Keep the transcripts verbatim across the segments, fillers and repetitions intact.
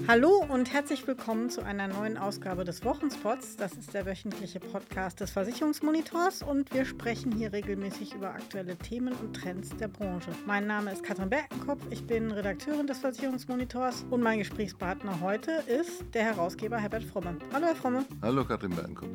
Hallo und herzlich willkommen zu einer neuen Ausgabe des Wochenspots. Das ist der wöchentliche Podcast des Versicherungsmonitors und wir sprechen hier regelmäßig über aktuelle Themen und Trends der Branche. Mein Name ist Katrin Berkenkopf, ich bin Redakteurin des Versicherungsmonitors und mein Gesprächspartner heute ist der Herausgeber Herbert Fromme. Hallo Herr Fromme. Hallo Katrin Berkenkopf.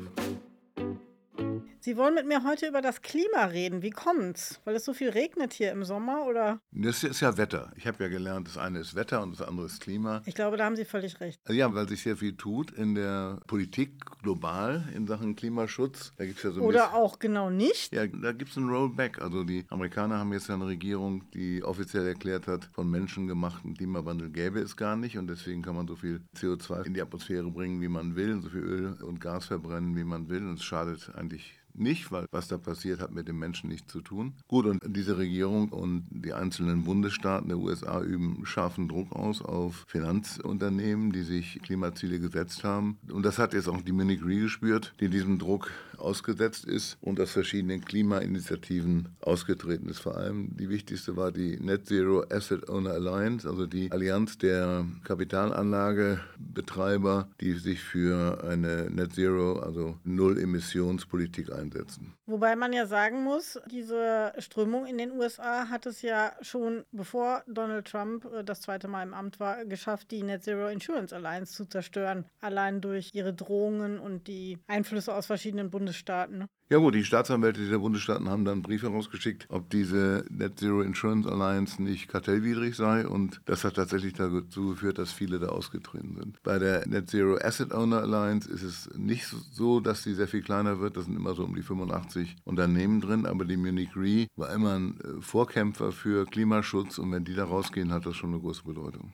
Sie wollen mit mir heute über das Klima reden. Wie kommt's? Weil es so viel regnet hier im Sommer, oder? Das ist ja Wetter. Ich habe ja gelernt, das eine ist Wetter und das andere ist Klima. Ich glaube, da haben Sie völlig recht. Ja, weil sich sehr viel tut in der Politik global in Sachen Klimaschutz. Da gibt's ja so ein Oder bisschen, auch genau nicht. ja, da gibt es ein Rollback. Also die Amerikaner haben jetzt ja eine Regierung, die offiziell erklärt hat, von menschengemachten Klimawandel gäbe es gar nicht. Und deswegen kann man so viel C O zwei in die Atmosphäre bringen, wie man will, und so viel Öl und Gas verbrennen, wie man will. Und es schadet eigentlich nicht, weil was da passiert, hat mit dem Menschen nichts zu tun. Gut, und diese Regierung und die einzelnen Bundesstaaten der U S A üben scharfen Druck aus auf Finanzunternehmen, die sich Klimaziele gesetzt haben. Und das hat jetzt auch die Munich Re gespürt, die diesem Druck ausgesetzt ist und aus verschiedenen Klimainitiativen ausgetreten ist. Vor allem die wichtigste war die Net Zero Asset Owner Alliance, also die Allianz der Kapitalanlagebetreiber, die sich für eine Net Zero, also Null-Emissionspolitik einsetzen. Wobei man ja sagen muss, diese Strömung in den U S A hat es ja schon, bevor Donald Trump äh, das zweite Mal im Amt war, geschafft, die Net Zero Insurance Alliance zu zerstören. Allein durch ihre Drohungen und die Einflüsse aus verschiedenen Bundesstaaten. Ne? Ja gut, die Staatsanwälte dieser Bundesstaaten haben dann einen Brief herausgeschickt, ob diese Net Zero Insurance Alliance nicht kartellwidrig sei, und das hat tatsächlich dazu geführt, dass viele da ausgetreten sind. Bei der Net Zero Asset Owner Alliance ist es nicht so, dass sie sehr viel kleiner wird, das sind immer so um die fünfundachtzig Unternehmen drin, aber die Munich Re war immer ein Vorkämpfer für Klimaschutz, und wenn die da rausgehen, hat das schon eine große Bedeutung.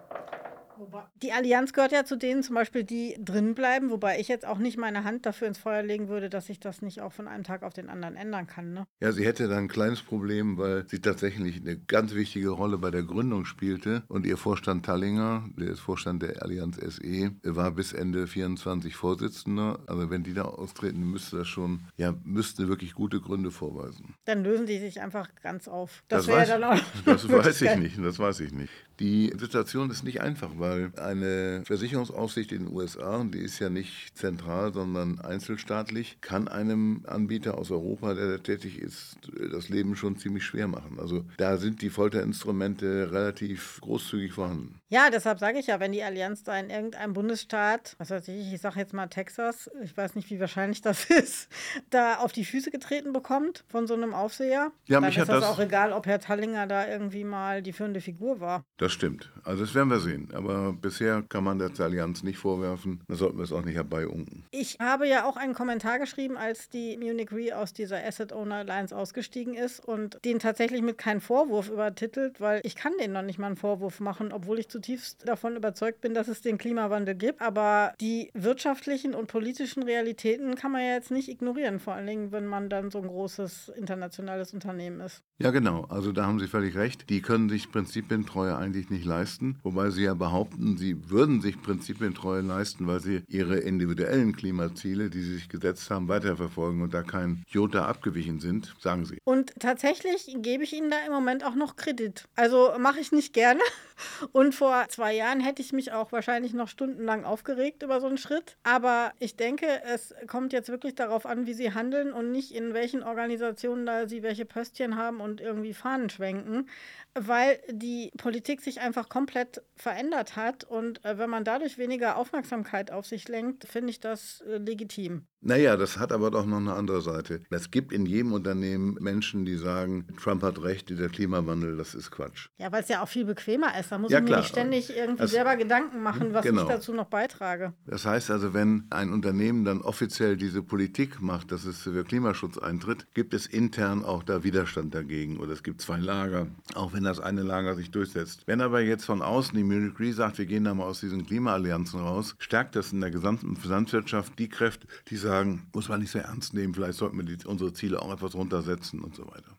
Die Allianz gehört ja zu denen zum Beispiel, die drin bleiben, wobei ich jetzt auch nicht meine Hand dafür ins Feuer legen würde, dass sich das nicht auch von einem Tag auf den anderen ändern kann. Ne? Ja, sie hätte da ein kleines Problem, weil sie tatsächlich eine ganz wichtige Rolle bei der Gründung spielte, und ihr Vorstand Tallinger, der ist Vorstand der Allianz S E, war bis Ende vierundzwanzig Vorsitzender. Also wenn die da austreten, müsste das schon, ja, müsste wirklich gute Gründe vorweisen. Dann lösen die sich einfach ganz auf. Das, Das, wäre weiß, dann auch das weiß ich nicht, das weiß ich nicht. Die Situation ist nicht einfach, weil eine Versicherungsaufsicht in den U S A, und die ist ja nicht zentral, sondern einzelstaatlich, kann einem Anbieter aus Europa, der da tätig ist, das Leben schon ziemlich schwer machen. Also da sind die Folterinstrumente relativ großzügig vorhanden. Ja, deshalb sage ich ja, wenn die Allianz da in irgendeinem Bundesstaat, was weiß ich, ich sage jetzt mal Texas, ich weiß nicht, wie wahrscheinlich das ist, da auf die Füße getreten bekommt von so einem Aufseher, ja, dann mich ist hat das, das auch egal, ob Herr Tallinger da irgendwie mal die führende Figur war. Das stimmt. Also das werden wir sehen. Aber bisher kann man der Allianz nicht vorwerfen. Da sollten wir es auch nicht herbeiunken. Ich habe ja auch einen Kommentar geschrieben, als die Munich Re aus dieser Asset Owner Alliance ausgestiegen ist, und den tatsächlich mit keinem Vorwurf übertitelt, weil ich kann denen noch nicht mal einen Vorwurf machen, obwohl ich zutiefst davon überzeugt bin, dass es den Klimawandel gibt. Aber die wirtschaftlichen und politischen Realitäten kann man ja jetzt nicht ignorieren, vor allen Dingen, wenn man dann so ein großes internationales Unternehmen ist. Ja, genau. Also da haben Sie völlig recht. Die können sich Prinzipientreue eigentlich nicht leisten, wobei sie ja behaupten, sie würden sich Prinzipientreue leisten, weil sie ihre individuellen Klimaziele, die sie sich gesetzt haben, weiterverfolgen und da kein Jota abgewichen sind, sagen sie. Und tatsächlich gebe ich Ihnen da im Moment auch noch Kredit. Also mache ich nicht gerne. Und vor zwei Jahren hätte ich mich auch wahrscheinlich noch stundenlang aufgeregt über so einen Schritt. Aber ich denke, es kommt jetzt wirklich darauf an, wie Sie handeln und nicht in welchen Organisationen da Sie welche Pöstchen haben und irgendwie Fahnen schwenken, weil die Politik sich einfach komplett verändert hat, und äh, wenn man dadurch weniger Aufmerksamkeit auf sich lenkt, finde ich das äh, legitim. Naja, das hat aber doch noch eine andere Seite. Es gibt in jedem Unternehmen Menschen, die sagen, Trump hat recht, der Klimawandel, das ist Quatsch. Ja, weil es ja auch viel bequemer ist. Da muss Ja, ich mir klar. nicht ständig irgendwie Das- selber Gedanken machen, was Genau. ich dazu noch beitrage. Das heißt also, wenn ein Unternehmen dann offiziell diese Politik macht, dass es für Klimaschutz eintritt, gibt es intern auch da Widerstand dagegen, oder es gibt zwei Lager, auch wenn das eine Lager sich durchsetzt. Wenn aber jetzt von außen die Munich Re sagt, wir gehen da mal aus diesen Klimaallianzen raus, stärkt das in der gesamten Finanzwirtschaft die Kräfte, die sagen, muss man nicht so ernst nehmen, vielleicht sollten wir die, unsere Ziele auch etwas runtersetzen und so weiter.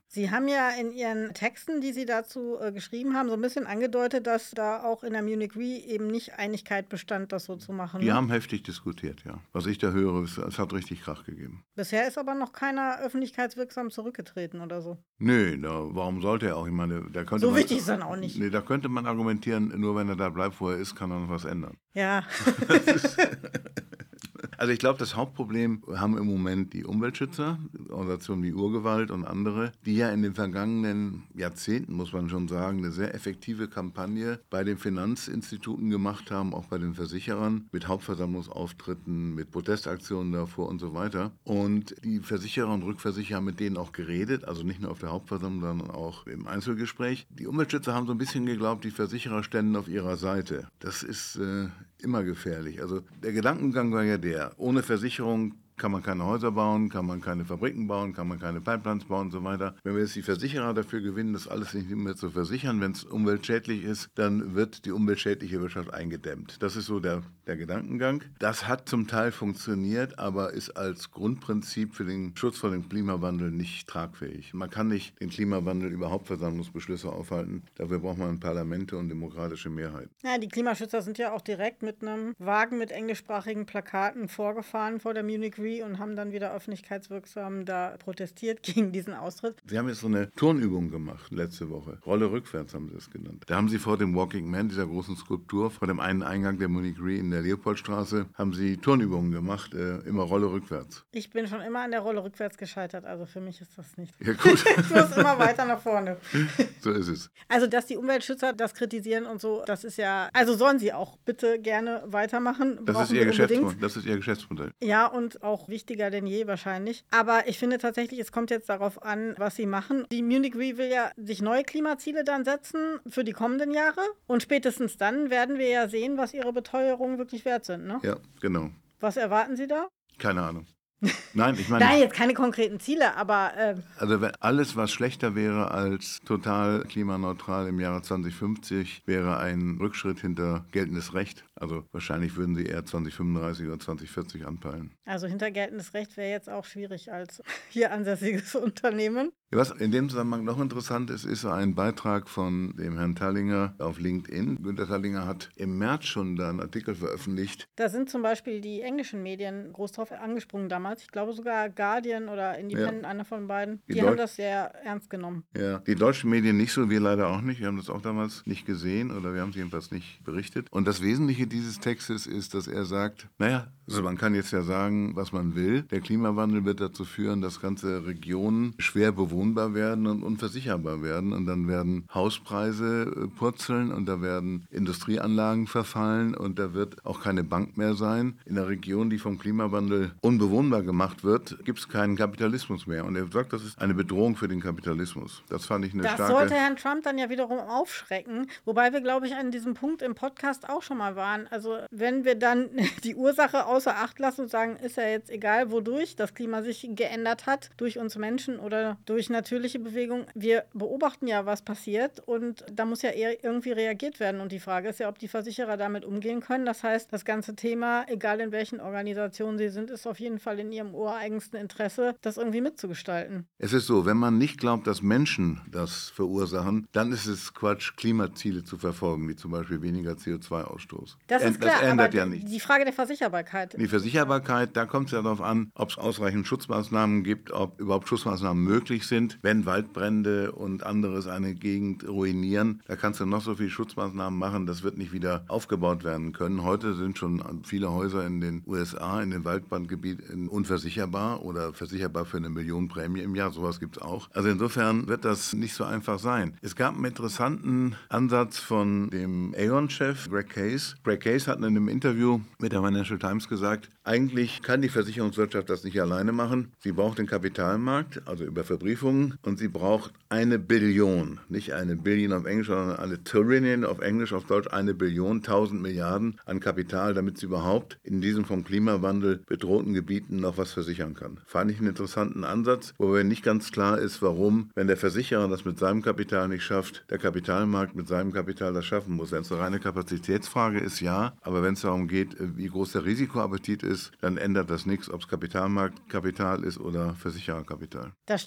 Sie haben ja in Ihren Texten, die Sie dazu äh, geschrieben haben, so ein bisschen angedeutet, dass da auch in der Munich Re eben nicht Einigkeit bestand, das so zu machen. Die Ne? haben heftig diskutiert, ja. Was ich da höre, es, es hat richtig Krach gegeben. Bisher ist aber noch keiner öffentlichkeitswirksam zurückgetreten oder so. Nö, da, warum sollte er auch? Ich meine, da könnte So man, wichtig ist dann auch nicht. Nee, da könnte man argumentieren, nur wenn er da bleibt, wo er ist, kann er noch was ändern. Ja. Also ich glaube, das Hauptproblem haben im Moment die Umweltschützer, Organisationen wie Urgewalt und andere, die ja in den vergangenen Jahrzehnten, muss man schon sagen, eine sehr effektive Kampagne bei den Finanzinstituten gemacht haben, auch bei den Versicherern, mit Hauptversammlungsauftritten, mit Protestaktionen davor und so weiter. Und die Versicherer und Rückversicherer haben mit denen auch geredet, also nicht nur auf der Hauptversammlung, sondern auch im Einzelgespräch. Die Umweltschützer haben so ein bisschen geglaubt, die Versicherer ständen auf ihrer Seite. Das ist äh, immer gefährlich. Also der Gedankengang war ja der, ohne Versicherung kann man keine Häuser bauen, kann man keine Fabriken bauen, kann man keine Pipelines bauen und so weiter. Wenn wir jetzt die Versicherer dafür gewinnen, das alles nicht mehr zu versichern, wenn es umweltschädlich ist, dann wird die umweltschädliche Wirtschaft eingedämmt. Das ist so der, der Gedankengang. Das hat zum Teil funktioniert, aber ist als Grundprinzip für den Schutz vor dem Klimawandel nicht tragfähig. Man kann nicht den Klimawandel über Hauptversammlungsbeschlüsse aufhalten. Dafür braucht man Parlamente und demokratische Mehrheiten. Ja, die Klimaschützer sind ja auch direkt mit einem Wagen mit englischsprachigen Plakaten vorgefahren vor der Munich Re und haben dann wieder öffentlichkeitswirksam da protestiert gegen diesen Austritt. Sie haben jetzt so eine Turnübung gemacht letzte Woche. Rolle rückwärts haben sie es genannt. Da haben sie vor dem Walking Man, dieser großen Skulptur, vor dem einen Eingang der Munich Re in der Leopoldstraße, haben sie Turnübungen gemacht, äh, immer Rolle rückwärts. Ich bin schon immer an der Rolle rückwärts gescheitert, also für mich ist das nicht. Ja, gut. Ich muss immer weiter nach vorne. So ist es. Also, dass die Umweltschützer das kritisieren und so, das ist ja, also sollen sie auch bitte gerne weitermachen. Das ist, ihr Geschäftsmodell. das ist ihr Geschäftsmodell. Ja, und auch wichtiger denn je wahrscheinlich. Aber ich finde tatsächlich, es kommt jetzt darauf an, was sie machen. Die Munich Re will ja sich neue Klimaziele dann setzen für die kommenden Jahre. Und spätestens dann werden wir ja sehen, was ihre Beteuerungen wirklich wert sind, ne? Ja, genau. Was erwarten Sie da? Keine Ahnung. Nein, ich meine... Nein, jetzt keine konkreten Ziele, aber... Äh, also wenn alles, was schlechter wäre als total klimaneutral im Jahre zwanzig fünfzig, wäre ein Rückschritt hinter geltendes Recht. Also wahrscheinlich würden sie eher zwanzig fünfunddreißig oder zwanzig vierzig anpeilen. Also hinter geltendes Recht wäre jetzt auch schwierig als hier ansässiges Unternehmen. Was in dem Zusammenhang noch interessant ist, ist ein Beitrag von dem Herrn Tallinger auf LinkedIn. Günter Tallinger hat im März schon da einen Artikel veröffentlicht. Da sind zum Beispiel die englischen Medien groß drauf angesprungen damals. Ich glaube sogar Guardian oder Independent, ja. Einer von beiden. Die, die haben das sehr ernst genommen. Ja, die deutschen Medien nicht so, wir leider auch nicht. Wir haben das auch damals nicht gesehen oder wir haben es jedenfalls nicht berichtet. Und das Wesentliche dieses Textes ist, dass er sagt, naja, also man kann jetzt ja sagen, was man will. Der Klimawandel wird dazu führen, dass ganze Regionen schwer bewohnbar werden und unversicherbar werden. Und dann werden Hauspreise purzeln und da werden Industrieanlagen verfallen und da wird auch keine Bank mehr sein. In einer Region, die vom Klimawandel unbewohnbar gemacht wird, gibt es keinen Kapitalismus mehr. Und er sagt, das ist eine Bedrohung für den Kapitalismus. Das fand ich eine das starke... Das sollte Herrn Trump dann ja wiederum aufschrecken. Wobei wir, glaube ich, an diesem Punkt im Podcast auch schon mal waren. Also wenn wir dann die Ursache außer Acht lassen und sagen, ist ja jetzt egal, wodurch das Klima sich geändert hat, durch uns Menschen oder durch natürliche Bewegung. Wir beobachten ja, was passiert und da muss ja eher irgendwie reagiert werden. Und die Frage ist ja, ob die Versicherer damit umgehen können. Das heißt, das ganze Thema, egal in welchen Organisationen sie sind, ist auf jeden Fall in ihrem ureigensten Interesse, das irgendwie mitzugestalten. Es ist so, wenn man nicht glaubt, dass Menschen das verursachen, dann ist es Quatsch, Klimaziele zu verfolgen, wie zum Beispiel weniger C O zwei Ausstoß. Das ist klar, das ändert aber ja nichts. Die Frage der Versicherbarkeit. Die Versicherbarkeit, da kommt es ja darauf an, ob es ausreichend Schutzmaßnahmen gibt, ob überhaupt Schutzmaßnahmen möglich sind. Wenn Waldbrände und anderes eine Gegend ruinieren, da kannst du noch so viele Schutzmaßnahmen machen, das wird nicht wieder aufgebaut werden können. Heute sind schon viele Häuser in den U S A, in den Waldbrandgebieten unversicherbar oder versicherbar für eine Million Prämie im Jahr. Sowas gibt es auch. Also insofern wird das nicht so einfach sein. Es gab einen interessanten Ansatz von dem Aon-Chef Greg Case. Greg Case hat in einem Interview mit der Financial Times gesagt, eigentlich kann die Versicherungswirtschaft das nicht alleine machen. Sie braucht den Kapitalmarkt, also über Verbriefungen, und sie braucht eine Billion, nicht eine Billion auf Englisch, sondern eine Trillion auf Englisch, auf Deutsch eine Billion, tausend Milliarden an Kapital, damit sie überhaupt in diesen vom Klimawandel bedrohten Gebieten noch was versichern kann. Fand ich einen interessanten Ansatz, wobei nicht ganz klar ist, warum, wenn der Versicherer das mit seinem Kapital nicht schafft, der Kapitalmarkt mit seinem Kapital das schaffen muss. Wenn es eine reine Kapazitätsfrage ist, ja, aber wenn es darum geht, wie groß der Risikoappetit ist, dann ändert das nichts, ob es Kapitalmarktkapital ist oder Versichererkapital. Das stimmt natürlich.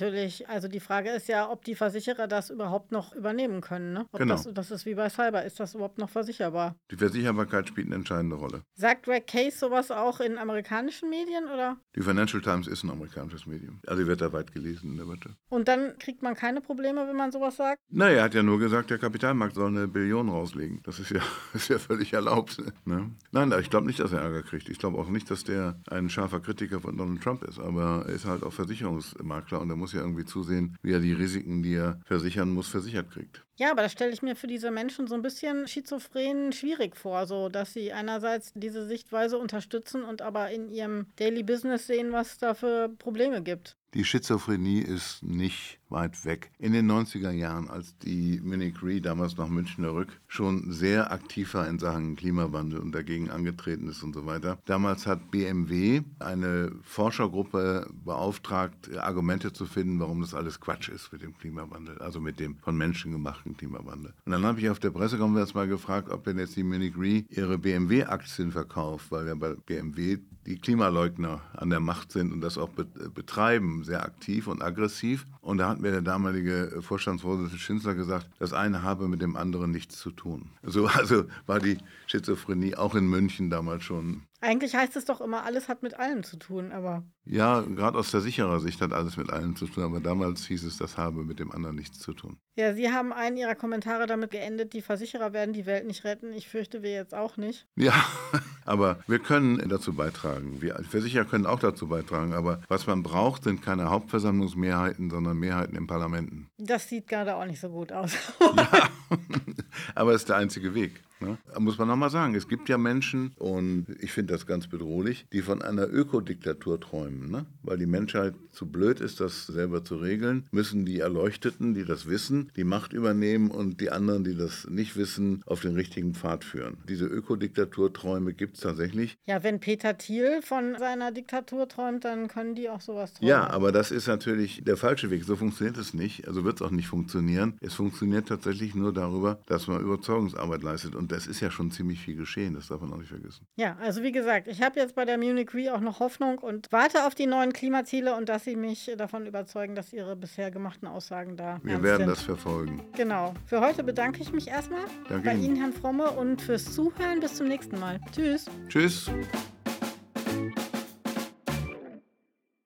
natürlich, also die Frage ist ja, ob die Versicherer das überhaupt noch übernehmen können. Ne? Ob Genau. das, das ist wie bei Cyber, ist das überhaupt noch versicherbar? Die Versicherbarkeit spielt eine entscheidende Rolle. Sagt Greg Case sowas auch in amerikanischen Medien, oder? Die Financial Times ist ein amerikanisches Medium. Also die wird da weit gelesen in der Wirtschaft. Und dann kriegt man keine Probleme, wenn man sowas sagt? Naja, er hat ja nur gesagt, der Kapitalmarkt soll eine Billion rauslegen. Das ist ja, ist ja völlig erlaubt. Ne? Nein, ich glaube nicht, dass er Ärger kriegt. Ich glaube auch nicht, dass der ein scharfer Kritiker von Donald Trump ist. Aber er ist halt auch Versicherungsmakler und er muss ja irgendwie zusehen, wie er die Risiken, die er versichern muss, versichert kriegt. Ja, aber das stelle ich mir für diese Menschen so ein bisschen schizophren schwierig vor, so dass sie einerseits diese Sichtweise unterstützen und aber in ihrem Daily Business sehen, was es da für Probleme gibt. Die Schizophrenie ist nicht weit weg. In den neunziger Jahren, als die Munich Re damals nach Münchner Rück schon sehr aktiv war in Sachen Klimawandel und dagegen angetreten ist und so weiter. Damals hat B M W eine Forschergruppe beauftragt, Argumente zu finden, warum das alles Quatsch ist mit dem Klimawandel, also mit dem von Menschen gemachten Klimawandel. Und dann habe ich auf der Pressekonferenz mal gefragt, ob denn jetzt die Munich Re ihre B M W-Aktien verkauft, weil ja bei B M W die Klimaleugner an der Macht sind und das auch betreiben, sehr aktiv und aggressiv. Und da hat mir der damalige Vorstandsvorsitzende Schindler gesagt, das eine habe mit dem anderen nichts zu tun. So, also war die Schizophrenie auch in München damals schon. Eigentlich heißt es doch immer, alles hat mit allem zu tun, aber... Ja, gerade aus Versicherersicht hat alles mit allem zu tun, aber damals hieß es, das habe mit dem anderen nichts zu tun. Ja, Sie haben einen Ihrer Kommentare damit geendet, die Versicherer werden die Welt nicht retten. Ich fürchte, wir jetzt auch nicht. Ja, aber wir können dazu beitragen. Wir Versicherer können auch dazu beitragen, aber was man braucht, sind keine Hauptversammlungsmehrheiten, sondern Mehrheiten in Parlamenten. Das sieht gerade auch nicht so gut aus. Ja, aber es ist der einzige Weg. Ne? Da muss man nochmal sagen, es gibt ja Menschen, und ich finde das ganz bedrohlich, die von einer Ökodiktatur träumen. Ne? Weil die Menschheit zu blöd ist, das selber zu regeln, müssen die Erleuchteten, die das wissen, die Macht übernehmen und die anderen, die das nicht wissen, auf den richtigen Pfad führen. Diese Ökodiktaturträume gibt es tatsächlich. Ja, wenn Peter Thiel von seiner Diktatur träumt, dann können die auch sowas träumen. Ja, aber das ist natürlich der falsche Weg. So funktioniert es nicht. Also wird es auch nicht funktionieren. Es funktioniert tatsächlich nur darüber, dass man Überzeugungsarbeit leistet. Und das ist ja schon ziemlich viel geschehen. Das darf man auch nicht vergessen. Ja, also wie gesagt, ich habe jetzt bei der Munich Re auch noch Hoffnung und warte auf die neuen Klimaziele und dass sie mich davon überzeugen, dass ihre bisher gemachten Aussagen da Wir ernst werden sind. das verfolgen. Genau. Für heute bedanke ich mich erstmal Danke bei Ihnen. Ihnen, Herrn Fromme, und fürs Zuhören. Bis zum nächsten Mal. Tschüss. Tschüss.